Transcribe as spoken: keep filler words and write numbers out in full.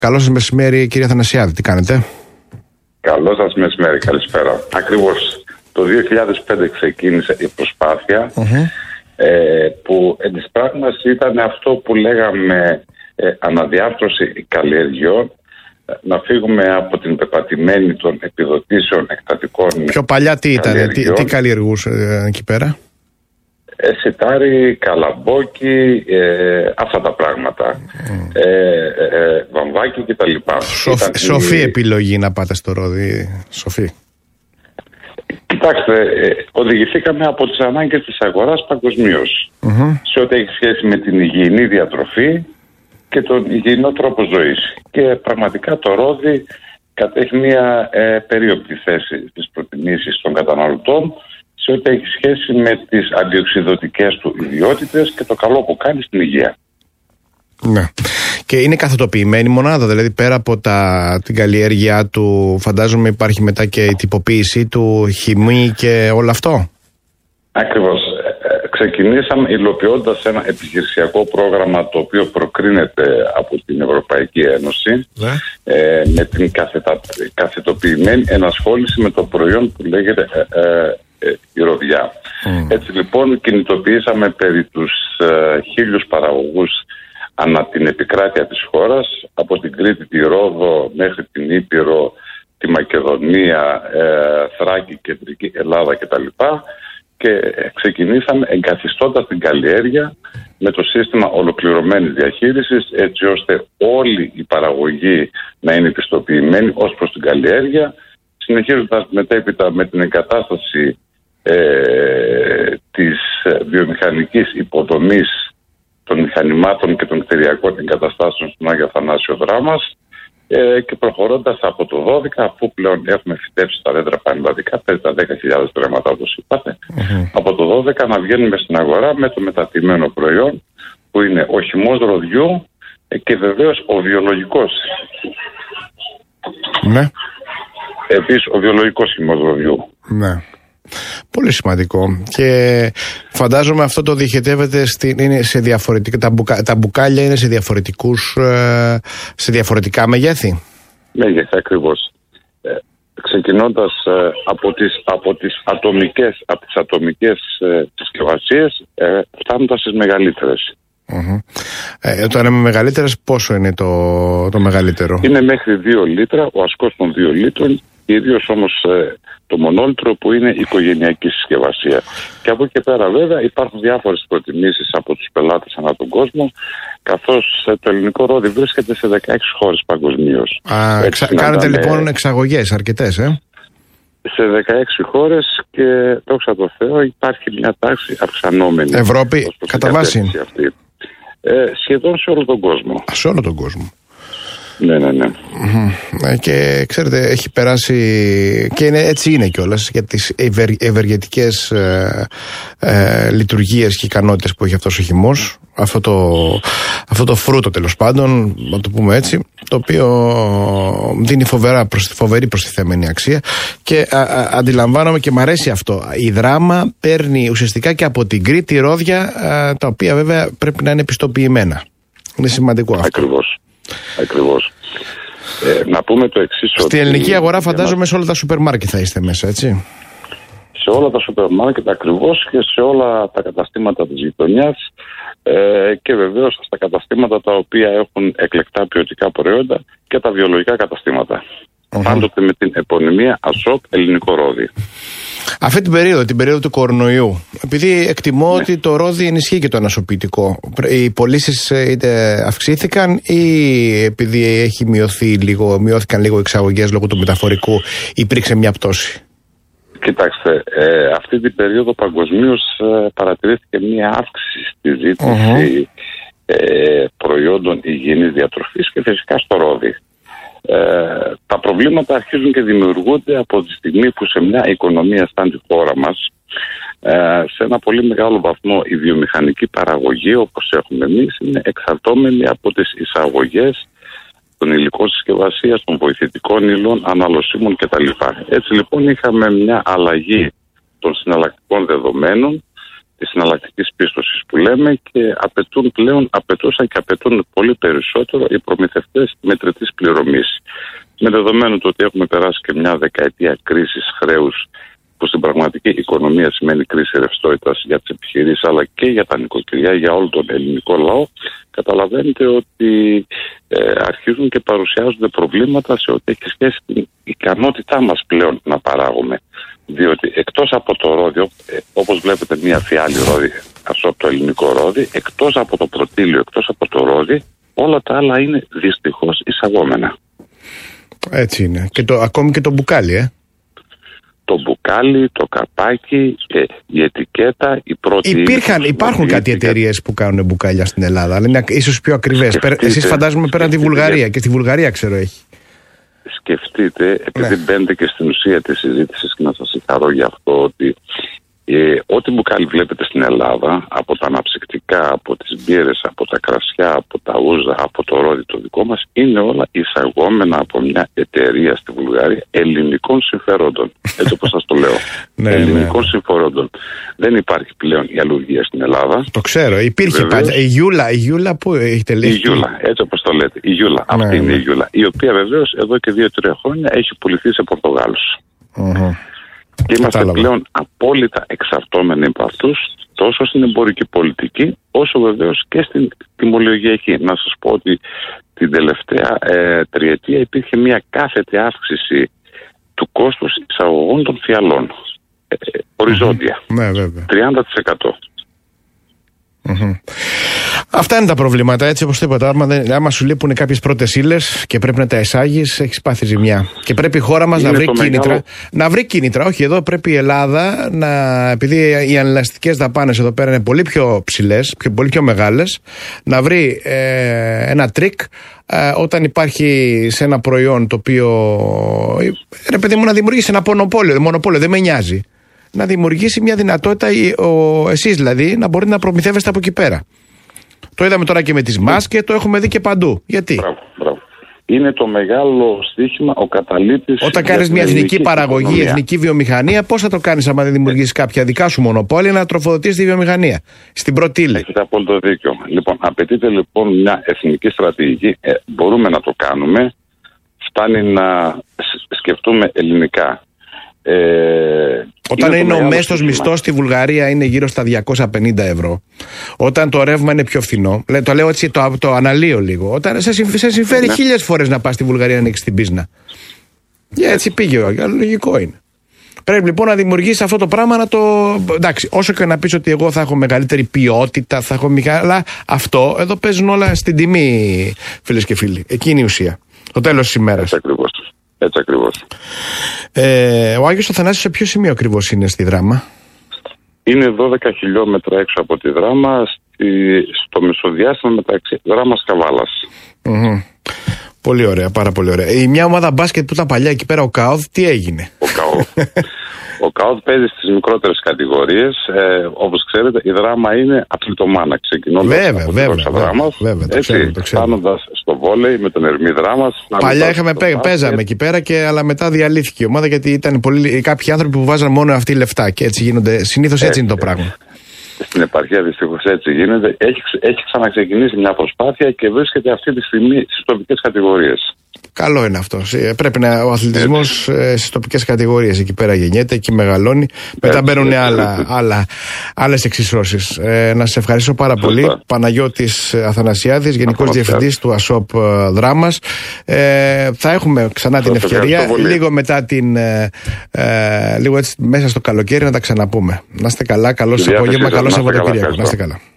Καλό σας μεσημέρι, κύριε Αθανασιάδη, τι κάνετε? Καλό σας μεσημέρι, καλησπέρα. Ακριβώς το δύο χιλιάδες πέντε ξεκίνησε η προσπάθεια uh-huh. ε, που εν της πράγμας ήταν αυτό που λέγαμε ε, αναδιάρθρωση καλλιεργειών, να φύγουμε από την πεπατημένη των επιδοτήσεων εκτατικών. Πιο παλιά τι ήταν, τι, τι καλλιεργούσε ε, εκεί πέρα? Ε, σιτάρι, καλαμπόκι, ε, αυτά τα πράγματα. Mm. Ε, ε, βαμβάκι κτλ. Σοφ, σοφή η... επιλογή να πάτε στο ρόδι, σοφή. Κοιτάξτε, ε, οδηγηθήκαμε από τις ανάγκες της αγοράς παγκοσμίως. Mm-hmm. Σε ό,τι έχει σχέση με την υγιεινή διατροφή και τον υγιεινό τρόπο ζωής. Και πραγματικά το ρόδι κατέχει μια ε, περίοπτη θέση στις προτιμήσεις των καταναλωτών σε ό,τι έχει σχέση με τις αντιοξυδωτικές του ιδιότητες και το καλό που κάνει στην υγεία. Ναι. Και είναι καθετοποιημένη μονάδα, δηλαδή πέρα από τα, την καλλιέργειά του, φαντάζομαι υπάρχει μετά και η τυποποίησή του, χυμή και όλο αυτό. Ακριβώς. Ξεκινήσαμε υλοποιώντας ένα επιχειρησιακό πρόγραμμα το οποίο προκρίνεται από την Ευρωπαϊκή Ένωση ναι. ε, με την καθετα, καθετοποιημένη ενασχόληση με το προϊόν που λέγεται ε, ε, ε, η ροδιά. Mm. Έτσι λοιπόν κινητοποιήσαμε περί τους ε, χίλιους παραγωγούς ανά την επικράτεια της χώρας, από την Κρήτη, τη Ρόδο μέχρι την Ήπειρο, τη Μακεδονία, ε, Θράκη, Κεντρική Ελλάδα κτλ. Και ξεκινήσαμε εγκαθιστώντας την καλλιέργεια με το σύστημα ολοκληρωμένης διαχείρισης, έτσι ώστε όλη η παραγωγή να είναι πιστοποιημένη ως προς την καλλιέργεια, συνεχίζοντας μετέπειτα με την εγκατάσταση ε, της βιομηχανικής υποδομής των μηχανημάτων και των κτηριακών εγκαταστάσεων στον Άγιο Αθανάσιο Δράμας ε, και προχωρώντας από το δώδεκα, αφού πλέον έχουμε φυτέψει τα δέντρα πανελλαδικά, περί τα δέκα χιλιάδες τρέμματα όπως είπατε, mm-hmm. από το δώδεκα να βγαίνουμε στην αγορά με το μετατιμένο προϊόν που είναι ο χυμός ροδιού ε, και βεβαίως ο βιολογικός. Ναι. Επίσης ο βιολογικός χυμός ροδιού. Ναι. Πολύ σημαντικό. Και φαντάζομαι αυτό το διοχετεύεται στην, είναι σε διαφορετικά, τα, μπουκα, τα μπουκάλια είναι σε διαφορετικούς ε, σε διαφορετικά μεγέθη. Μέγεθη ακριβώς. Ε, ξεκινώντας ε, από, τις, από τις ατομικές, από τις ατομικές ε, συσκευασίες ε, φτάνοντας στις μεγαλύτερες. Mm-hmm. Ε, όταν είναι μεγαλύτερες, πόσο είναι το, το μεγαλύτερο? Είναι μέχρι δύο λίτρα, ο ασκός των δύο λίτρων, ιδίως όμως ε, το μονόλιτρο που είναι οικογενειακή συσκευασία. Και από εκεί και πέρα βέβαια υπάρχουν διάφορες προτιμήσεις από τους πελάτες ανά τον κόσμο, καθώς το ελληνικό ρόδι βρίσκεται σε δεκαέξι χώρες παγκοσμίως. Α, εξα... Κάνετε λοιπόν εξαγωγές αρκετές, ε? Σε δεκαέξι χώρες και δόξα τω Θεώ υπάρχει μια τάξη αυξανόμενη. Ευρώπη κατά βάση. Ε, σχεδόν σε όλο τον κόσμο. Α, σε όλο τον κόσμο. Ναι, ναι, ναι. Mm-hmm. Και ξέρετε, έχει περάσει και είναι, έτσι είναι κιόλας για τις ευερ, ευεργετικές ε, ε, λειτουργίες και ικανότητες που έχει αυτός ο χυμός, αυτό το, αυτό το φρούτο τέλος πάντων, να το πούμε έτσι, το οποίο δίνει φοβερά, φοβερή προστιθέμενη αξία και α, α, αντιλαμβάνομαι και μ' αρέσει αυτό. Η Δράμα παίρνει ουσιαστικά και από την Κρήτη ρόδια, α, τα οποία βέβαια πρέπει να είναι πιστοποιημένα. Είναι σημαντικό αυτό. Ακριβώς. Ακριβώς. Ε, να πούμε το εξής. Στη ελληνική αγορά φαντάζομαι σε όλα τα σούπερ μάρκετ θα είστε μέσα, έτσι? Σε όλα τα σούπερ μάρκετ ακριβώς και σε όλα τα καταστήματα της γειτονιάς ε, και βεβαίως στα καταστήματα τα οποία έχουν εκλεκτά ποιοτικά προϊόντα και τα βιολογικά καταστήματα. Uh-huh. Πάντοτε με την επωνυμία Ασόπ ελληνικό ρόδι. Αυτή την περίοδο, την περίοδο του κορονοϊού, επειδή εκτιμώ ναι. ότι το ρόδι ενισχύει και το ανασωπητικό, οι πωλήσεις είτε αυξήθηκαν ή επειδή έχει μειωθεί λίγο, μειώθηκαν λίγο οι εξαγωγές λόγω του μεταφορικού, υπήρξε μια πτώση? Κοιτάξτε, ε, αυτή την περίοδο παγκοσμίως ε, παρατηρήθηκε μια αύξηση στη ζήτηση uh-huh. ε, προϊόντων υγιεινής διατροφής και φυσικά στο ρόδι. Ε, τα προβλήματα αρχίζουν και δημιουργούνται από τη στιγμή που σε μια οικονομία σαν τη χώρα μας ε, σε ένα πολύ μεγάλο βαθμό η βιομηχανική παραγωγή όπως έχουμε εμείς είναι εξαρτώμενη από τις εισαγωγές των υλικών συσκευασίας, των βοηθητικών υλών, αναλωσίμων κτλ. Έτσι λοιπόν είχαμε μια αλλαγή των συναλλακτικών δεδομένων συναλλακτικής πίστοσης που λέμε και απαιτούν πλέον, απαιτούσαν και απαιτούν πολύ περισσότερο οι προμηθευτές μετρητής πληρωμής. Με δεδομένο το ότι έχουμε περάσει και μια δεκαετία κρίσης χρέους, που στην πραγματική οικονομία σημαίνει κρίση ρευστότητας για τις επιχειρήσεις αλλά και για τα νοικοκυριά, για όλο τον ελληνικό λαό, καταλαβαίνετε ότι ε, αρχίζουν και παρουσιάζονται προβλήματα σε ό,τι έχει σχέση με την ικανότητά μας πλέον να παράγουμε. Διότι εκτός από το ρόδιο, ε, όπως βλέπετε μια φιάλη ρόδι, αυτό από το ελληνικό ρόδι, εκτός από το πρωτήλιο, εκτός από το ρόδι, όλα τα άλλα είναι δυστυχώς εισαγόμενα. Έτσι είναι. Και το, ακόμη και το μπουκάλι, ε. Το μπουκάλι, το καπάκι, ε, η ετικέτα, η πρώτη... Υπήρχαν, υπάρχουν κάτι εταιρείες που κάνουν μπουκάλια στην Ελλάδα, αλλά είναι ίσως πιο ακριβές. Εσείς φαντάζομαι πέραν τη Βουλγαρία, και στη Βουλγαρία ξέρω έχει. Σκεφτείτε, επειδή ναι. μπαίνετε και στην ουσία της συζήτησης και να σας συγχαρώ για αυτό, ότι ε, ό,τι μπουκάλι βλέπετε στην Ελλάδα, από τα αναψυκτικά, από τις μπύρες, από τα κρασιά, από τα ούζα, από το ρόδι το δικό μας, είναι όλα εισαγόμενα από μια εταιρεία στη Βουλγαρία ελληνικών συμφερόντων. Έτσι όπως σας το λέω. ναι, ελληνικών ναι. συμφερόντων. Δεν υπάρχει πλέον η αλλουργία στην Ελλάδα. Το ξέρω, υπήρχε πάντα. Η Γιούλα, η Γιούλα που έχει τελειώσει. Η Γιούλα, έτσι όπως το λέτε. Η Γιούλα, ναι, αυτή ναι. είναι η Γιούλα. Η οποία βεβαίως εδώ και δύο-τρία χρόνια έχει πουληθεί σε Πορτογάλους. Uh-huh. Και είμαστε Κατάλαβα. πλέον απόλυτα εξαρτώμενοι από αυτούς, τόσο στην εμπορική πολιτική, όσο βεβαίως και στην τιμολογιακή. Να σας πω ότι την τελευταία ε, τριετία υπήρχε μια κάθετη αύξηση του κόστους εισαγωγών των φιαλών. Ε, οριζόντια. Mm-hmm. Ναι, βέβαια. τριάντα τοις εκατό. Mm-hmm. Αυτά είναι τα προβλήματα, έτσι όπως τίποτα. Άμα, δεν, άμα σου λείπουν κάποιες πρώτες ύλες και πρέπει να τα εισάγεις, έχεις πάθει ζημιά. Και πρέπει η χώρα μας να βρει κίνητρα. Μεγάλο... Να βρει κίνητρα. Όχι, εδώ πρέπει η Ελλάδα να. Επειδή οι ανελαστικές δαπάνες εδώ πέρα είναι πολύ πιο ψηλές, πιο, πολύ πιο μεγάλες, να βρει ε, ένα τρίκ ε, όταν υπάρχει σε ένα προϊόν το οποίο. Ρε παιδί μου, να δημιουργήσει ένα μονοπόλιο. Μονοπόλιο δεν με νοιάζει. Να δημιουργήσει μια δυνατότητα, ο, εσείς δηλαδή, να μπορείτε να προμηθεύεστε από εκεί πέρα. Το είδαμε τώρα και με τις μάσκες, το έχουμε δει και παντού. Γιατί? Μπράβο, μπράβο. Είναι το μεγάλο στοίχημα, ο καταλήτης. Όταν κάνεις μια εθνική παραγωγή, οικονομία. εθνική βιομηχανία, πώς θα το κάνεις άμα δεν δημιουργήσεις κάποια δικά σου μονοπόλια να τροφοδοτήσεις τη βιομηχανία στην πρώτη ύλη? Έχετε απόλυτο δίκιο. Λοιπόν, απαιτείται λοιπόν μια εθνική στρατηγική. Ε, μπορούμε να το κάνουμε. Φτάνει να σκεφτούμε ελληνικά. Ε, Όταν είναι, είναι ο μέσος μισθός στη Βουλγαρία είναι γύρω στα διακόσια πενήντα ευρώ. Όταν το ρεύμα είναι πιο φθηνό, το λέω έτσι, το, το αναλύω λίγο. Όταν σε, σε συμφέρει ναι. χίλιες φορές να πας στη Βουλγαρία να ανοίξεις την πίσνα. Και έτσι πήγε, λογικό είναι. Πρέπει λοιπόν να δημιουργήσει αυτό το πράγμα να το. Εντάξει, όσο και να πεις ότι εγώ θα έχω μεγαλύτερη ποιότητα, θα έχω μικρά. Αλλά αυτό εδώ παίζουν όλα στην τιμή, φίλες και φίλοι. Εκεί είναι η ουσία. Το τέλος της ημέρας. Έτσι ακριβώς. Ε, ο Άγιος Αθανάσιος σε ποιο σημείο ακριβώς είναι στη Δράμα? Είναι δώδεκα χιλιόμετρα έξω από τη Δράμα, στη, στο μεσοδιάστημα μεταξύ Δράμας Καβάλας. Mm-hmm. Πολύ ωραία, πάρα πολύ ωραία. Η μια ομάδα μπάσκετ που ήταν παλιά εκεί πέρα, ο ΚΑΟΔ, τι έγινε? Ο ΚΑΟΔ. Ο ΚΑΟΔ παίζει στις μικρότερες κατηγορίες. Ε, όπως ξέρετε, η Δράμα είναι αθλητομάνα. Ξεκινώντας βέβαια, από βέβαια, την Δράμας, βέβαια, το έτσι, ξέρω, το ξέρω. φτάνοντας στο βόλεϊ με τον Ερμή Δράμας. Παλιά είχαμε, πέ, παίζαμε εκεί πέρα, και, αλλά μετά διαλύθηκε η ομάδα γιατί ήταν πολλοί, κάποιοι άνθρωποι που βάζαν μόνο αυτοί λεφτά. Και έτσι γίνονται. Συνήθως έτσι, έτσι είναι το πράγμα. Στην επαρχία δυστυχώς έτσι γίνεται. Έχει, έχει ξαναξεκινήσει μια προσπάθεια και βρίσκεται αυτή τη στιγμή στις τοπικές κατηγορίες. Καλό είναι αυτό. Πρέπει να, ο αθλητισμός ε, στις τοπικές κατηγορίες εκεί πέρα γεννιέται, εκεί μεγαλώνει. Μετά μπαίνουν άλλα, άλλα, άλλες εξισώσεις. Ε, να σας ευχαριστήσω πάρα πολύ. Παναγιώτης Αθανασιάδης, Γενικός Διευθυντής του ΑΣΟΠ Δράμας. Ε, θα έχουμε ξανά την ευκαιρία, λίγο μετά την. Ε, ε, λίγο έτσι μέσα στο καλοκαίρι να τα ξαναπούμε. Να είστε καλά, καλό σας απόγευμα, καλό Σαββατοκύριακο. Να είστε καλά.